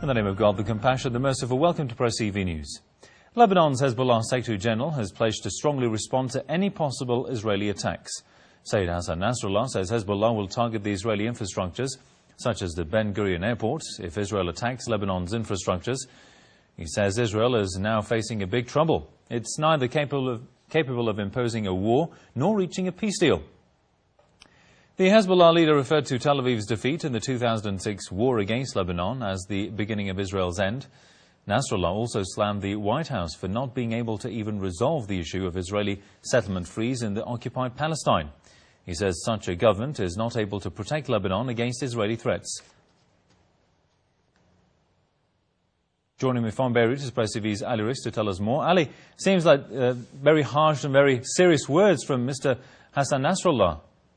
In the name of God, the compassionate, the merciful, welcome to Press TV News. Lebanon's Hezbollah Secretary General has pledged to strongly respond to any possible Israeli attacks. Sayyid Hassan Nasrallah says Hezbollah will target the Israeli infrastructures, such as the Ben Gurion airport, if Israel attacks Lebanon's infrastructures. He says Israel is now facing a big trouble. It's neither capable of imposing a war nor reaching a peace deal. The Hezbollah leader referred to Tel Aviv's defeat in the 2006 war against Lebanon as the beginning of Israel's end. Nasrallah also slammed the White House for not being able to even resolve the issue of Israeli settlement freeze in the occupied Palestine. He says such a government is not able to protect Lebanon against Israeli threats. Joining me from Beirut is Press TV's Ali Rizk to tell us more. Ali, seems like very harsh and very serious words from Mr. Hassan Nasrallah.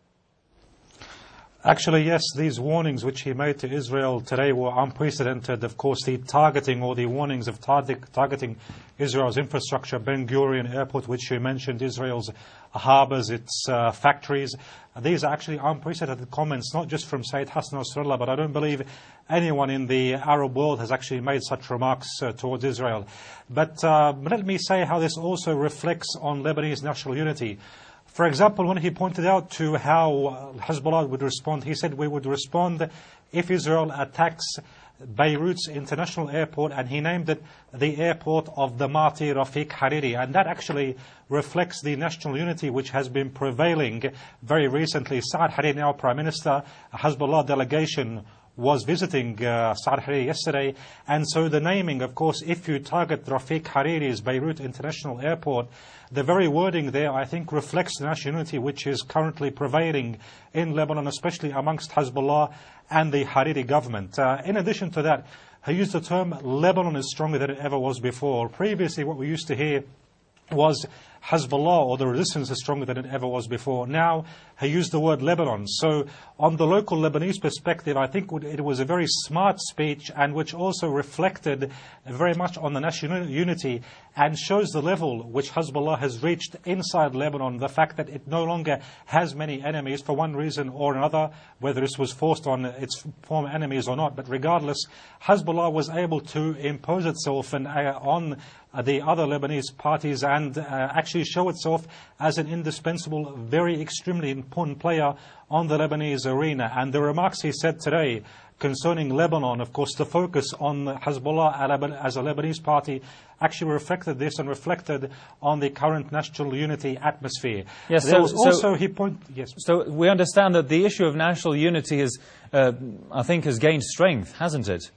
Actually, yes, these warnings which he made to Israel today were unprecedented. Of course, the targeting or the warnings of targeting Israel's infrastructure, Ben Gurion Airport, which you mentioned, Israel's harbors, its factories. These are actually unprecedented comments, not just from Sayyid Hassan Nasrallah, but I don't believe anyone in the Arab world has actually made such remarks towards Israel. But let me say how this also reflects on Lebanese national unity. For example, when he pointed out to how Hezbollah would respond, he said we would respond if Israel attacks Beirut's international airport, and he named it the airport of the martyr Rafiq Hariri. And that actually reflects the national unity which has been prevailing very recently. Saad Hariri, now Prime Minister, a Hezbollah delegation was visiting Saad Hariri yesterday, and so the naming, of course, if you target Rafiq Hariri's Beirut International Airport, the very wording there, I think, reflects the national unity which is currently prevailing in Lebanon, especially amongst Hezbollah and the Hariri government. In addition to that, he used the term Lebanon is stronger than it ever was before. Previously, what we used to hear was Hezbollah, or the resistance, is stronger than it ever was before. Now, he used the word Lebanon. So, on the local Lebanese perspective, I think it was a very smart speech, and which also reflected very much on the national unity and shows the level which Hezbollah has reached inside Lebanon, the fact that it no longer has many enemies for one reason or another, whether this was forced on its former enemies or not. But regardless, Hezbollah was able to impose itself on the other Lebanese parties and actually show itself as an indispensable, very extremely important player on the Lebanese arena. And the remarks he said today concerning Lebanon, of course, the focus on Hezbollah as a Lebanese party actually reflected this and reflected on the current national unity atmosphere. Yes, so we understand that the issue of national unity is, I think, has gained strength, hasn't it?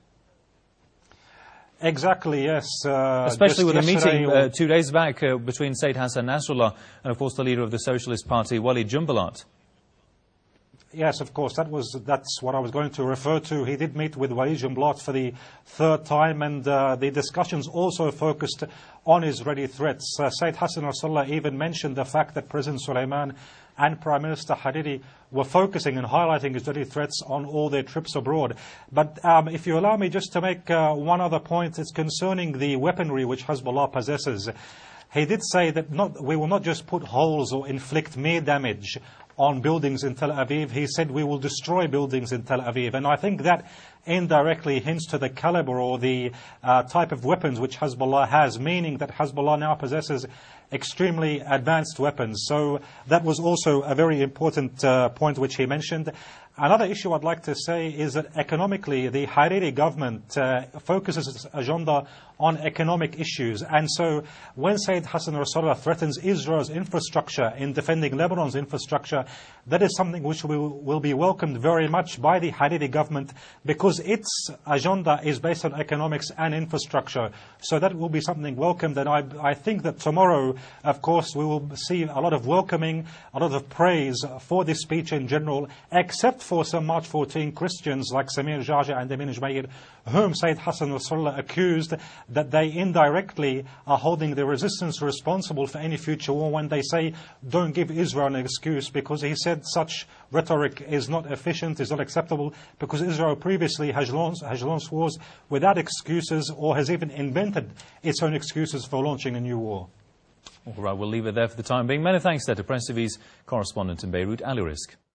Exactly, yes. Especially with a meeting 2 days back between Sayyid Hassan Nasrallah and, of course, the leader of the Socialist Party, Walid Jumblat. Yes, of course, that's what I was going to refer to. He did meet with Walid Jumblat for the third time, and the discussions also focused on Israeli threats. Sayyid Hassan Nasrallah even mentioned the fact that President Suleiman and Prime Minister Hariri were focusing and highlighting Israeli threats on all their trips abroad. But if you allow me just to make one other point, it's concerning the weaponry which Hezbollah possesses. He did say that we will not just put holes or inflict mere damage on buildings in Tel Aviv. He said we will destroy buildings in Tel Aviv. And I think that indirectly hints to the caliber or the type of weapons which Hezbollah has, meaning that Hezbollah now possesses extremely advanced weapons. So that was also a very important point which he mentioned. Another issue I'd like to say is that economically, the Hariri government focuses its agenda on economic issues. And so when Sayyid Hassan Nasrallah threatens Israel's infrastructure in defending Lebanon's infrastructure, that is something which will be welcomed very much by the Hariri government, because its agenda is based on economics and infrastructure. So that will be something welcomed. And I think that tomorrow, of course, we will see a lot of welcoming, a lot of praise for this speech in general, except for some March 14 Christians like Samir Jaja and Amin Jmair, whom Sayyid Hassan Nasrallah accused that they indirectly are holding the resistance responsible for any future war when they say, don't give Israel an excuse, because he said such rhetoric is not efficient, is not acceptable, because Israel previously has launched wars without excuses, or has even invented its own excuses for launching a new war. All right, we'll leave it there for the time being. Many thanks there to Press TV's correspondent in Beirut, Ali Rizk.